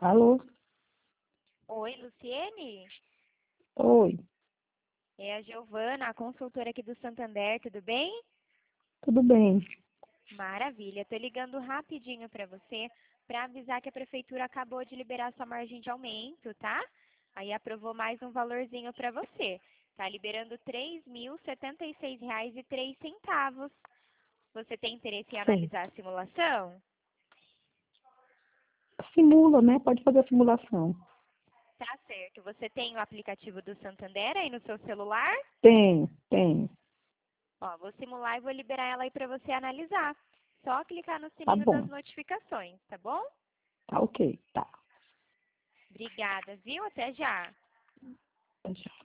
Alô? Oi, Luciene? Oi, É a Giovana, a consultora aqui do Santander, tudo bem? tudo bem? Maravilha, tô ligando rapidinho para você para avisar que a prefeitura acabou de liberar sua margem de aumento, tá? Aí aprovou mais um valorzinho para você. Tá liberando R$ 3.076,03. Você tem interesse em Sei. analisar a simulação? Simula, né? Pode fazer a simulação. Tá certo. Você tem o aplicativo do Santander aí no seu celular? Tem. Ó, vou simular e vou liberar ela aí para você analisar. Só clicar no Tá sininho das bom. notificações, tá bom? Tá ok. Tá. Obrigada, viu? Até já. Tá, já.